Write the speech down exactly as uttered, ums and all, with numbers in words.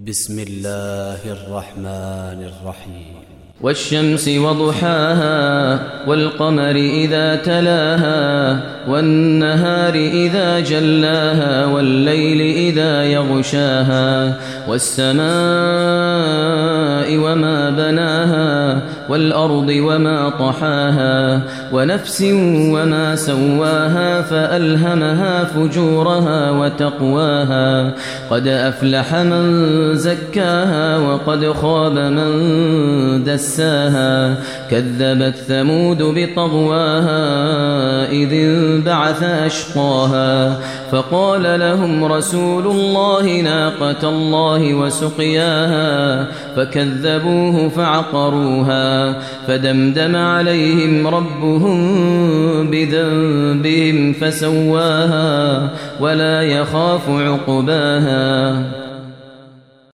بسم الله الرحمن الرحيم والشمس وضحاها والقمر إذا تلاها والنهار إذا جلاها والليل إذا يغشاها والسماء وما بناها والأرض وما طحاها ونفس وما سواها فألهمها فجورها وتقواها قد أفلح من زكاها وقد خاب من دساها كذبت ثمود بطغواها إذ انبعث أشقاها فقال لهم رسول الله ناقة الله وسقياها فكذبوه فعقروها فدمدم عليهم ربهم بذنبهم فسواها ولا يخاف عقباها.